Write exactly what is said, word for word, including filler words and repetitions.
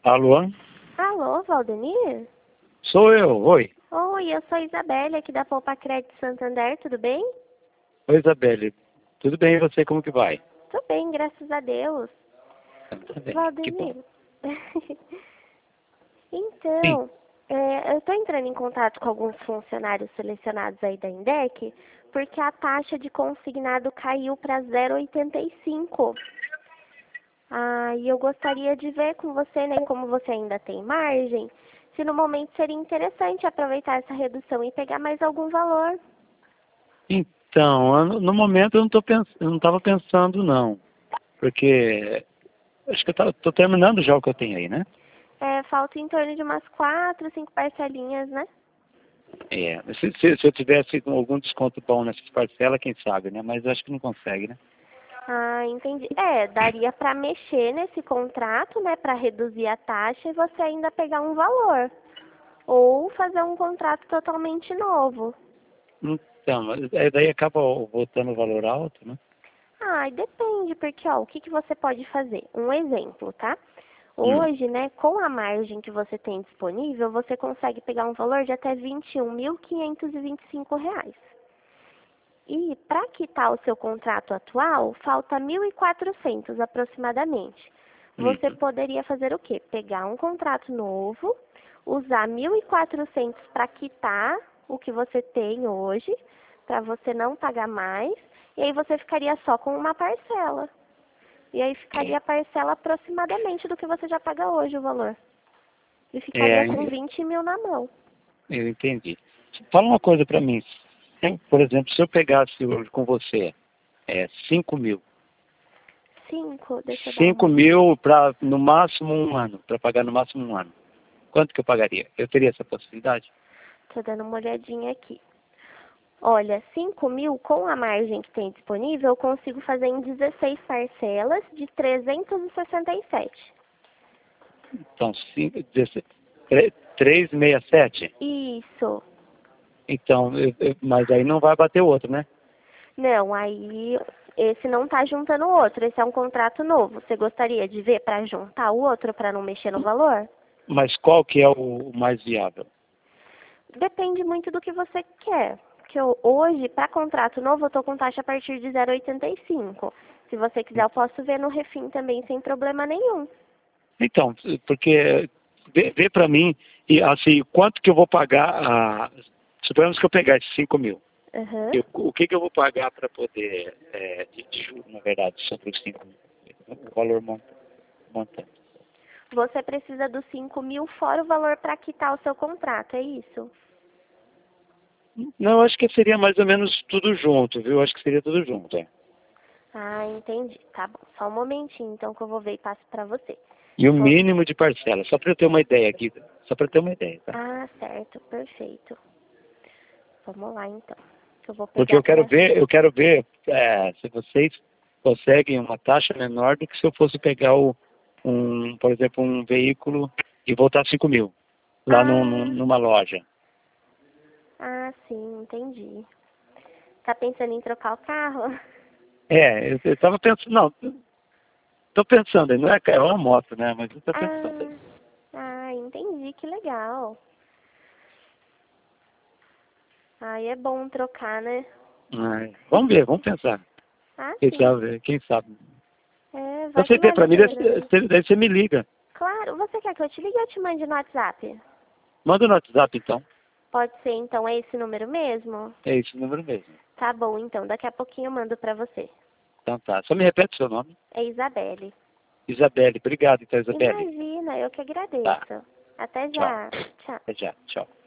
Alô? Alô, Valdemir? Sou eu, oi. Oi, eu sou a Isabelle, aqui da Poupa Crédito Santander, tudo bem? Oi, Isabelle. Tudo bem, e você, como que vai? Tô bem, graças a Deus. Tá bem, que bom. Valdemir, Sim, então, é, eu estou entrando em contato com alguns funcionários selecionados aí da Indec, porque a taxa de consignado caiu para zero vírgula oitenta e cinco. Ah, e eu gostaria de ver com você, né, como você ainda tem margem, se no momento seria interessante aproveitar essa redução e pegar mais algum valor. então, eu no no momento eu não tô pens... eu não estava pensando não, porque acho que eu estou terminando já o que eu tenho aí, né? É, falta em torno de umas quatro, cinco parcelinhas, né? É, se, se, se eu tivesse algum desconto bom nessas parcelas, quem sabe, né? Mas eu acho que não consegue, né? Ah, entendi. É, daria para mexer nesse contrato, né, para reduzir a taxa e você ainda pegar um valor. Ou fazer um contrato totalmente novo. Então, mas aí daí acaba voltando o valor alto, né? Ah, e depende, porque ó, o que, que você pode fazer? Um exemplo, tá? Hum. Hoje, né, com a margem que você tem disponível, você consegue pegar um valor de até vinte e um mil quinhentos e vinte e cinco reais. E para quitar o seu contrato atual, falta mil e quatrocentos aproximadamente. Você Uhum. poderia fazer o quê? Pegar um contrato novo, usar mil e quatrocentos para quitar o que você tem hoje, para você não pagar mais, e aí você ficaria só com uma parcela. E aí ficaria a parcela aproximadamente do que você já paga hoje o valor. E ficaria É, com vinte mil na mão. eu entendi. Fala uma coisa para mim. Se- Por exemplo, se eu pegasse hoje com você é, cinco mil, Cinco, deixa eu dar cinco uma. mil para no máximo um ano, para pagar no máximo um ano, quanto que eu pagaria? Eu teria essa possibilidade? Tô dando uma olhadinha aqui. Olha, cinco mil com a margem que tem disponível, eu consigo fazer em dezesseis parcelas de trezentos e sessenta e sete. Então, cinco, dezesseis, tre- trezentos e sessenta e sete. Isso. Então, eu- eu- mas aí não vai bater o outro, né? Não, aí esse não tá juntando o outro, esse é um contrato novo. Você gostaria de ver para juntar o outro para não mexer no valor? Mas qual que é o mais viável? Depende muito do que você quer. Porque eu, hoje, para contrato novo, eu tô com taxa a partir de zero vírgula oitenta e cinco. Se você quiser, eu posso ver no Refim também sem problema nenhum. Então, porque vê, vê para mim, e assim, quanto que eu vou pagar, a, suponhamos que eu pegar esses cinco mil, Aham. eu, o que que eu vou pagar para poder, é, de, de juros, na verdade, sobre os cinco mil, o valor monta- montante. Você precisa dos cinco mil fora o valor para quitar o seu contrato, é isso? Não, eu acho que seria mais ou menos tudo junto, viu? Eu acho que seria tudo junto, é. Ah, entendi. Tá bom. Só um momentinho, então, que eu vou ver e passo para você. E o Vou- mínimo de parcela, só para eu ter uma ideia aqui, só para eu ter uma ideia, tá? Ah, certo. Perfeito. Vamos lá, então. Eu vou Porque pegar eu quero para... ver, eu quero ver é, se vocês conseguem uma taxa menor do que se eu fosse pegar o, um, por exemplo, um veículo e voltar cinco mil lá num, num- Ah, numa loja. ah, sim, entendi. Tá pensando em trocar o carro? É, eu estava pensando, não, estou pensando, não é, é uma moto, né? Mas eu estou pensando. Ah, ah, entendi. Que legal. Aí é bom trocar, né? Ai, vamos ver, vamos pensar. Ah, Quem sim. sabe, quem sabe. É, Então vai você que vê, vale para a mim, daí, pena. daí daí você me liga. Claro. Você quer que eu te ligue ou eu te mande no WhatsApp? Manda no WhatsApp, então. Pode ser, então, é esse número mesmo? É esse o número mesmo. Tá bom, então. Daqui a pouquinho eu mando pra você. Então tá. Só me repete o seu nome. É Isabelle. Isabelle. Obrigado, então, Isabelle. Imagina, eu que Tá. agradeço. Até Tchau. já. Tchau. Até já. Tchau.